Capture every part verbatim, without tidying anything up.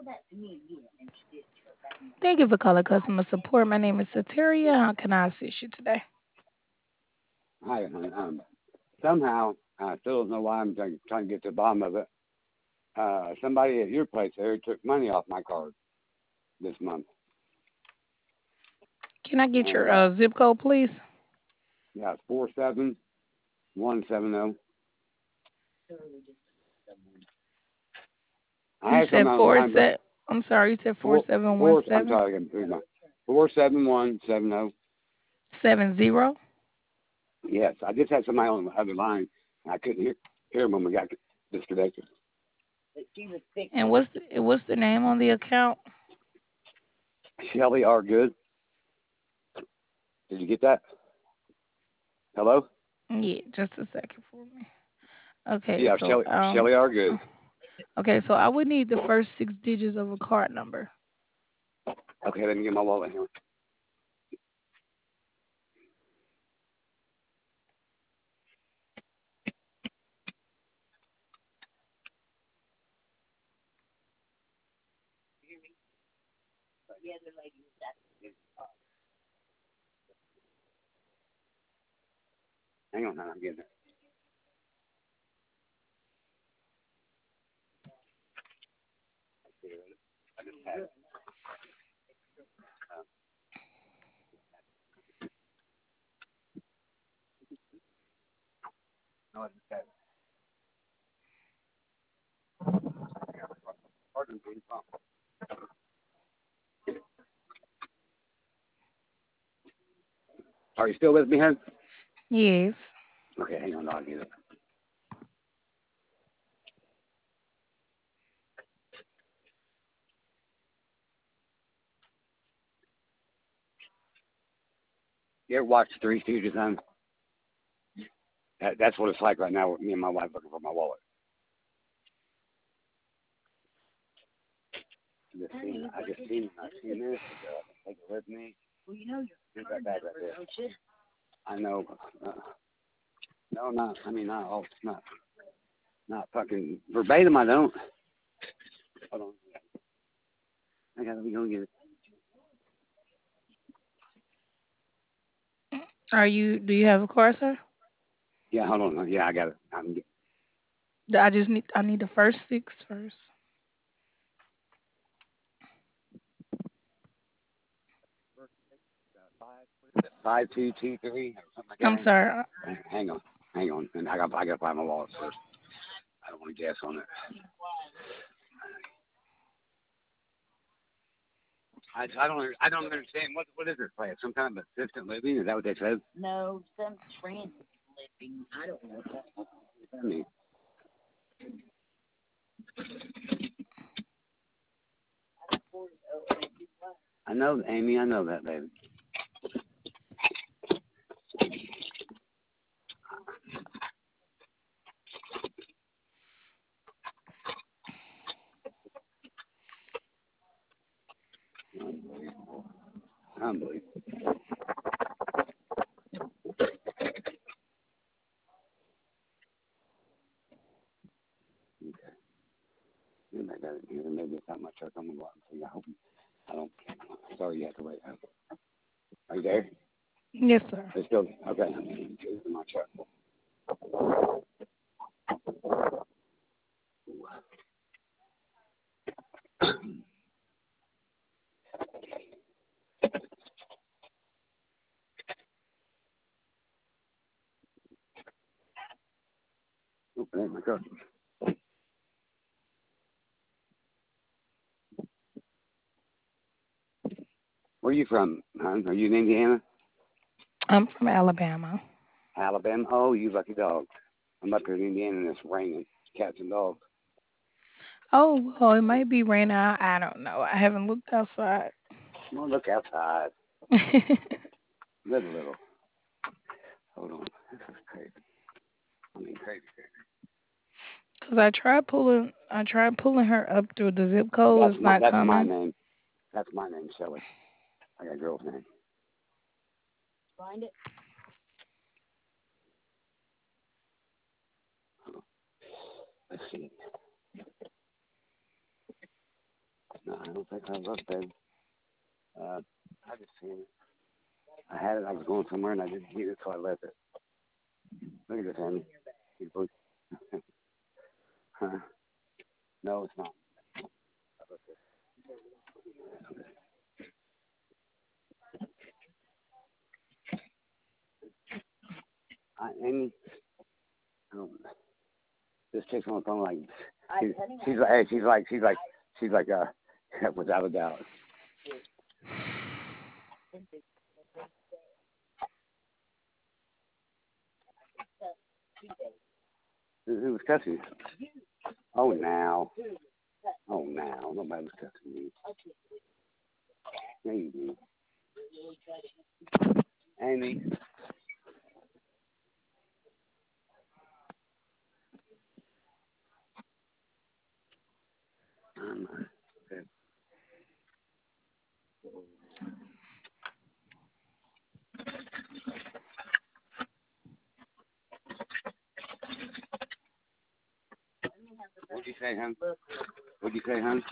Thank you for calling customer support. My name is Sateria. How can I assist you today? Hi, um, somehow, I still don't know why I'm trying, trying to get to the bottom of it. Uh, somebody at your place there took money off my card this month. Can I get your And, uh, uh, zip code, please? yeah, it's four seven one seven zero. I You had some said on the four line, but set. I'm sorry. You said four four, seven one four, I'm seven sorry, I'm through my, four seven one seven zero. seven zero. Yes, I just had somebody on the other line, and I couldn't hear, hear them when we got disconnected. And what's the, what's the name on the account? Shelly R. Good. Did you get that? Hello? Yeah, just a second for me. Okay, Yeah, so Shelly, um, Shelly R. Good. okay, so I would need the first six digits of a card number. Okay, let me get my wallet here. Hang on, I'm getting it. I just had it. Uh, no, I just had it. Pardon me. Are you still with me, hon? Yes. Okay, hang on, I'll get it. You ever watch Three Stooges, hon? That, that's what it's like right now with me and my wife looking for my wallet. I just seen, I just seen, I seen this. Uh, take it with me. Here's that bag right there. I know. Uh, no, not. I mean, not all. Not. Not fucking verbatim. I don't. Hold on. I gotta be going to get it. Are you? Do you have a card, sir? Yeah, hold on. Yeah, I got it. I'm get, I just need. I need the first six first. five two two three or something like I'm that. sorry. Hang on, hang on, and I got I got to find my wallet first. I don't want to guess on it. I, I don't I don't understand what what is this place? Some kind of assistant living? Is that what they said? I mean, I know Amy. I know that baby. Unbelievable. Unbelievable. Okay. Maybe I got it here. Maybe it's not my truck. I'm gonna go out and see. I hope I don't. Sorry, you have to wait. Are you there? Yes, sir. It's still okay. It's in my truck. Oh, it ain't my truck. Where are you from, hon? Are you in Indiana? I'm from Alabama. Alabama? Oh, you lucky dog. I'm up here in Indiana and it's raining. Cats and dogs. Oh, well, it might be raining out. I don't know. I haven't looked outside. Well, look outside. Live a little. Hold on. This is crazy. I mean, crazy, crazy. Cause I tried pulling, I tried pulling her up through the zip code. That's It's my not that's my coming. name. That's my name, Shelly. I got a girl's name. Let's see. No, I don't think I looked, babe. Uh, I just seen it. I had it. I was going somewhere and I didn't need it, so I left it. Look at this, Andy. You both- Huh? No, it's not. I, Amy, um, this chick's on the phone like she's, she's like, hey, she's like, she's like, she's like, uh, without a doubt. Who, who was cussing you? Oh, now. Oh, now. Nobody was cussing me. Yeah, you do. Amy. Um, okay. What'd you say, hon? What'd you say, hon?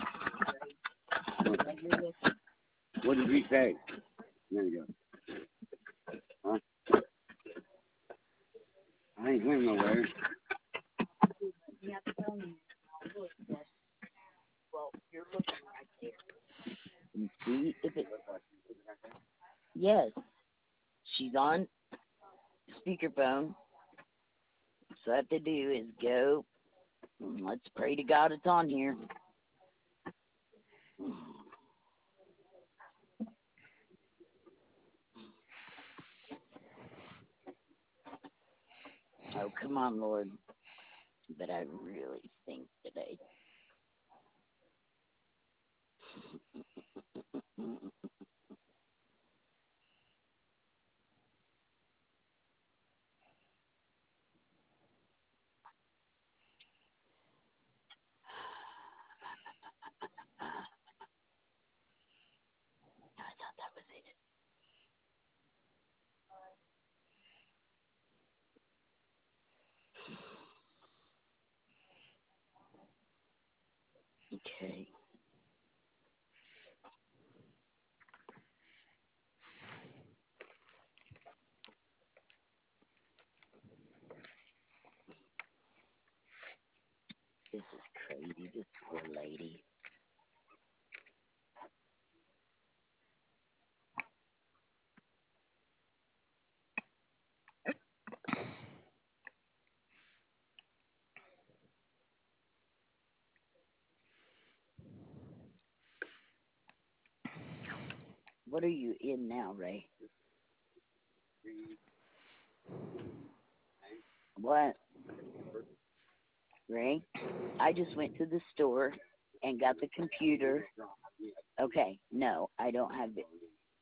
What did he say? There you go. Huh? I ain't going nowhere. And see if it. Yes, she's on speakerphone. So what I have to do is go. Let's pray to God it's on here. Oh, come on, Lord. But I really think today. I thought that was it. Okay. This is crazy. This poor lady. What are you in now, Ray? What? Ray? I just went to the store and got the computer. Okay, no, I don't have it.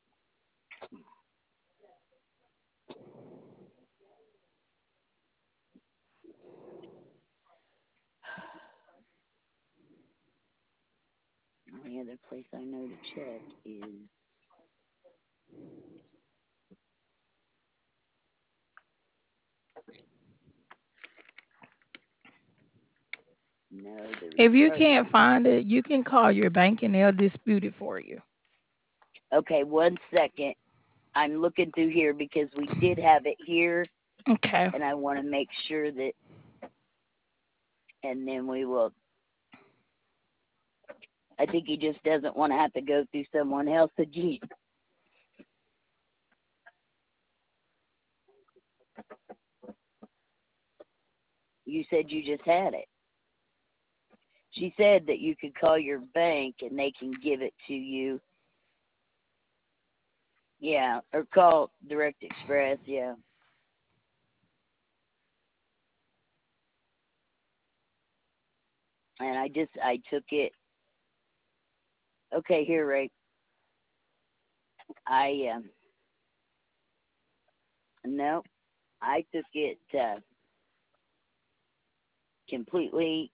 The only other place I know to check is no. There If you was can't find it, you can call your bank and they'll dispute it for you. okay. One second. I'm looking through here because we did have it here, Okay. and I want to make sure that, and then we will. I think he just doesn't want to have to go through someone else again. You said you just had it. She said that you could call your bank and they can give it to you. Yeah, or call Direct Express. Yeah. And I just I took it. Okay, here, Ray. I um no, I took it uh, completely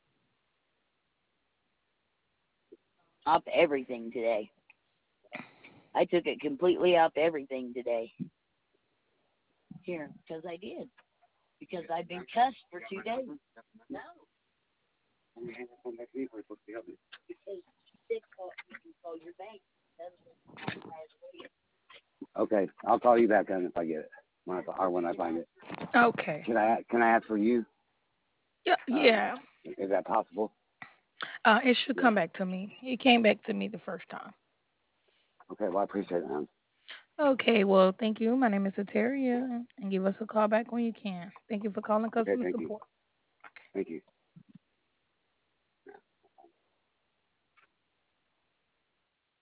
off everything today. I took it completely off everything today. Here, because I did. Because I've been cussed for two days. No. Okay, I'll call you back then if I get it, when I, or when I find it. Okay. Can I can I ask for you? Yeah, Um, yeah. is that possible? Uh, it should Yeah. come back to me. It came back to me the first time. Okay. Well, I appreciate it, man. Okay, well, thank you. My name is Eteria, and give us a call back when you can. Thank you for calling Okay. customer Thank you. support. Okay. Thank you.